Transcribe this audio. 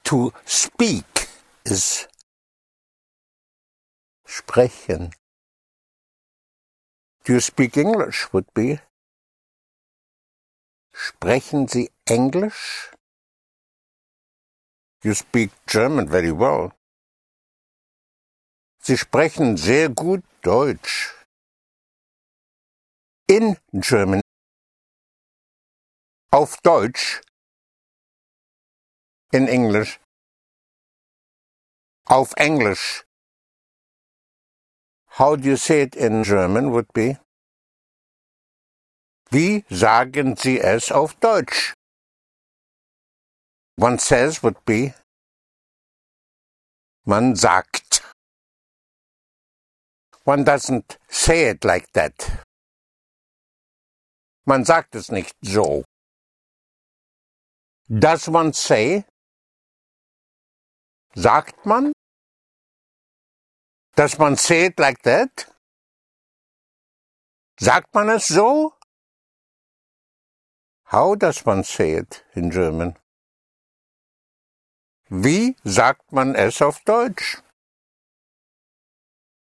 To speak is sprechen. Do you speak English would be Sprechen Sie Englisch? You speak German very well. Sie sprechen sehr gut Deutsch. In German. Auf Deutsch. In English. Auf Englisch. How do you say it in German would be? Wie sagen Sie es auf Deutsch? One says would be man sagt. One doesn't say it like that. Man sagt es nicht so. Does one say? Sagt man? Does one say it like that? Sagt man es so? How does one say it in German? Wie sagt man es auf Deutsch?